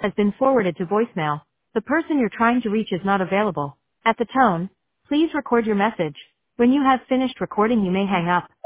has been forwarded to voicemail. The person you're trying to reach is not available. At the tone, please record your message. When you have finished recording, you may hang up.